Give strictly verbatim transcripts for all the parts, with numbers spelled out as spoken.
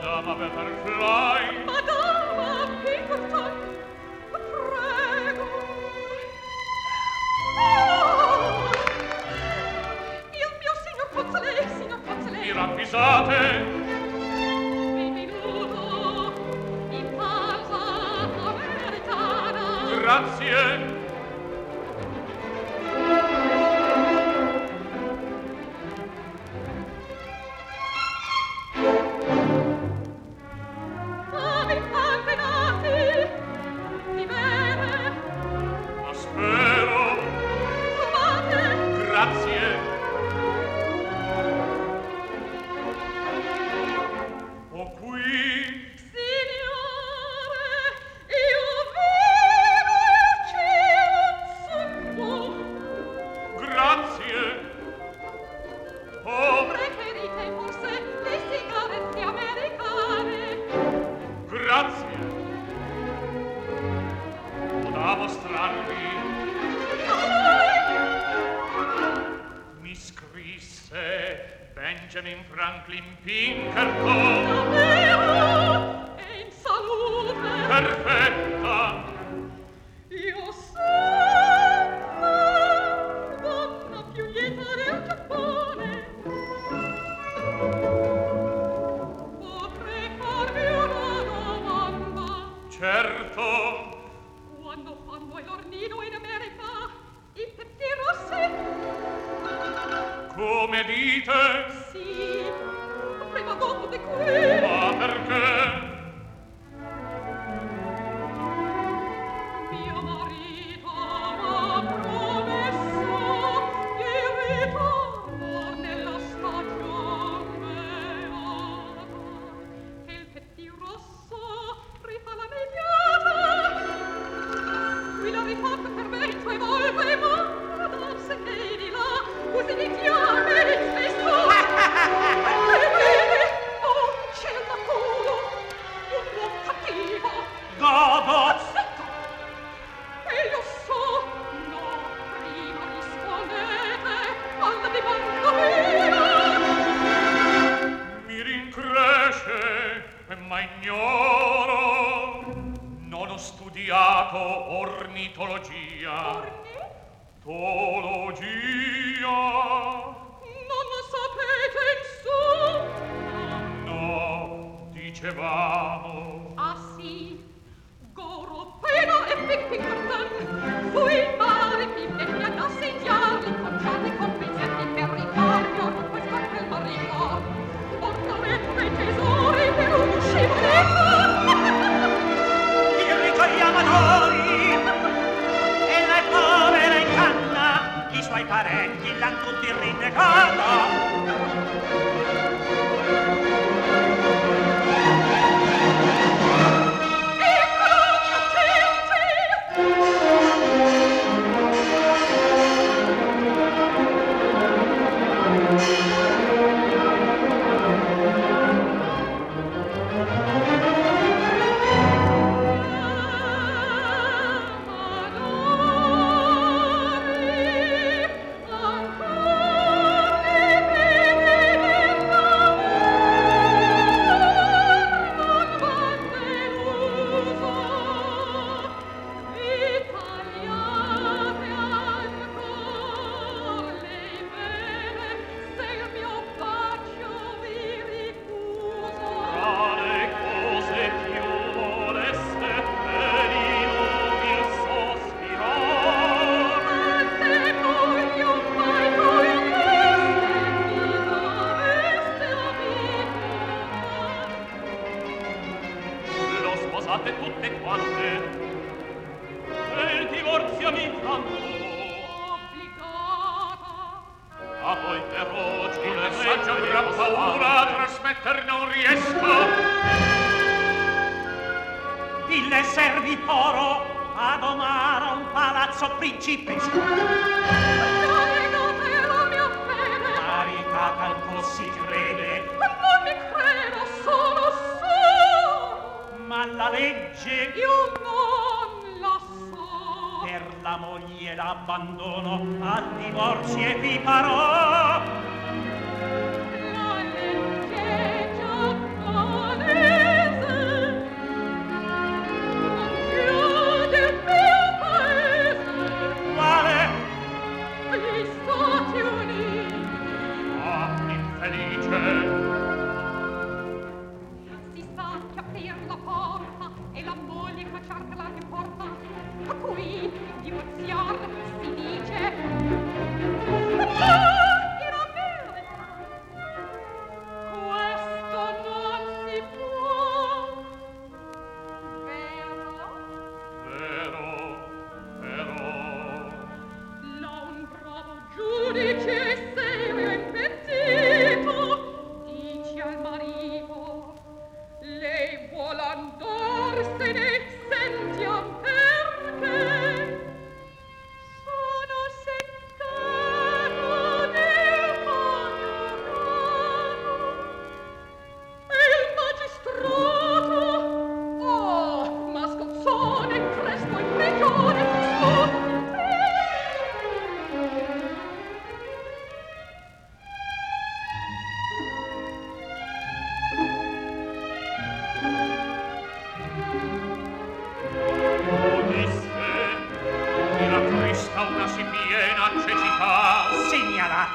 Madama Butterfly. Madama Pinkerton, prego. Oh! Il mio signor Fozzolet, signor Fozzolet. Mi ravvisate? Benvenuto in casa americana. Grazie. Benjamin Franklin Pinkerton. Davvero? E in salute? Perfetta. Io sono la donna più lieta del Giappone. Potrei farvi una domanda? Certo. Quando fanno il lornino in America, i petti rossi? Come dite? Sì, prima dopo di qui. Ma perché? Mio marito m'ha promesso di ritornar nella stagione beata, che il petti rosso rifà la mediata. Lui l'ha rifatto per vento e volpe, ma adesso che di là così mi chiame spesso. E vede, oh, c'è da culo, un uomo cattivo. Godo! Zitto! E io so, no, prima rispondete alla domanda mia. Mi rincresce, ma ignoro. Non ho studiato ornitologia. Ornitologia. Non lo sapete, insomma? No, dicevamo. Ah sì, Goro, Pena e Pinkerton. Fu il mare Pippi che ad assediarli, conciarli con pizzetti per risparmio, con questo quel marito. Portarebbe i tesori per un scivoletto. I ricci amatori e la povera in canna, i suoi parenti l'han tutti rinnegata. La legge giapponese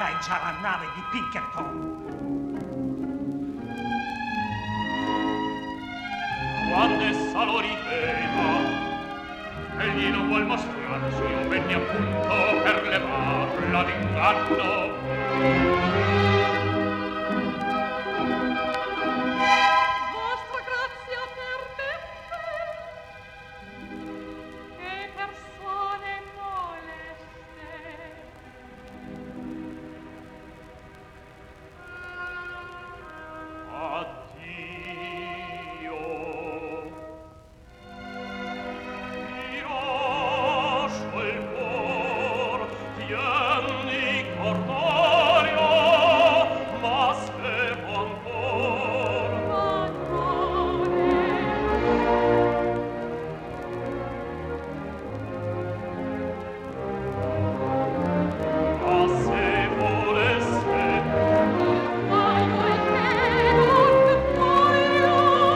è già la nave di Pinkerton. Quando essa lo ripeta, egli non vuol mostrarsi, io venni appunto per levarla d'inganno. Vostra grazia permette che persone moleste Addio. Io lascio il cor, tieni cordoglio, ma schermo ancor. Ma se volesse, ma io il che non voglio.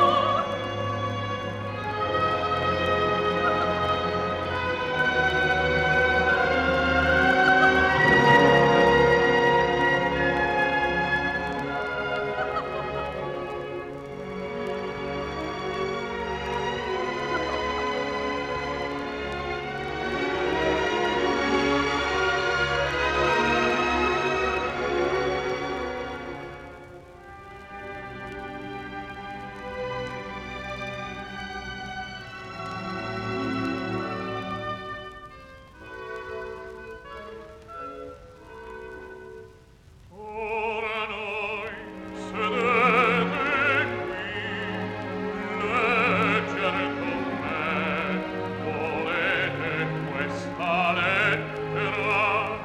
ora noi sedete qui, leggere con me, volete questa lettera?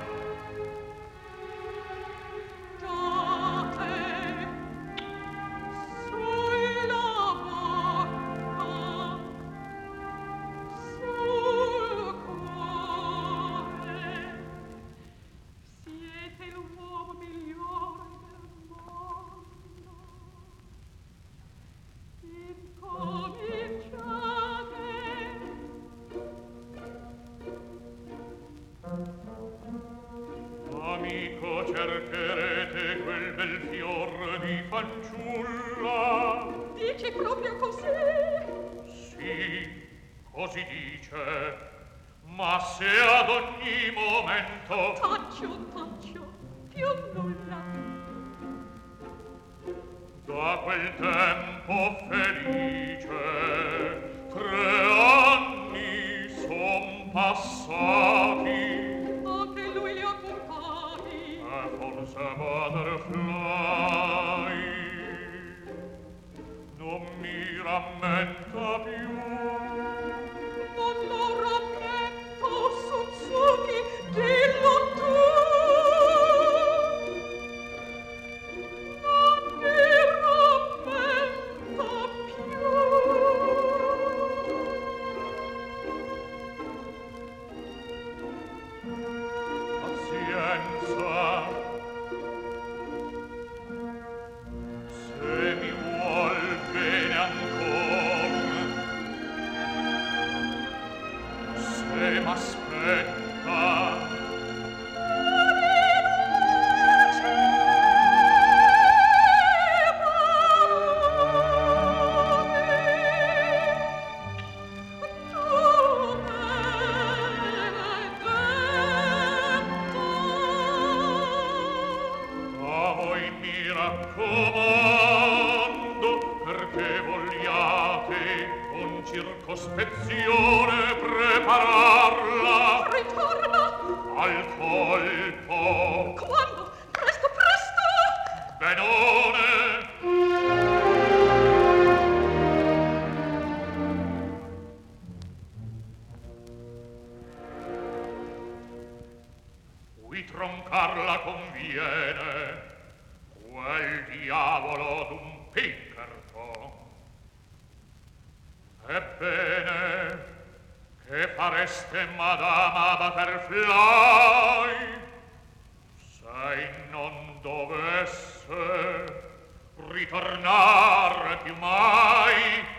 Date sulla bocca, sul cuore, siete l'uomo migliore del mondo. Incominciate. Amico, cercherete quel bel fior di fanciulla? Dici proprio così? Sì, così dice, ma se ad ogni momento Taccio, taccio, più nulla. da quel tempo felice tre anni son passati Anche lui li ha contati. e forse Butterfly non mi rammenta più. Non lo rammento, Suzuki, dillo tu. Non mi rammenta più. Pazienza, se mi vuol bene ancor, se m'aspetta, a voi mi raccomando, perché vogliate con circospezione prepararla Ritorna! al colpo. Quando? Presto, presto! Benone! Qui troncarla conviene, quel diavolo d'un Pinkerton. Ebbene, che fareste, Madama Butterfly, se non dovesse ritornare più mai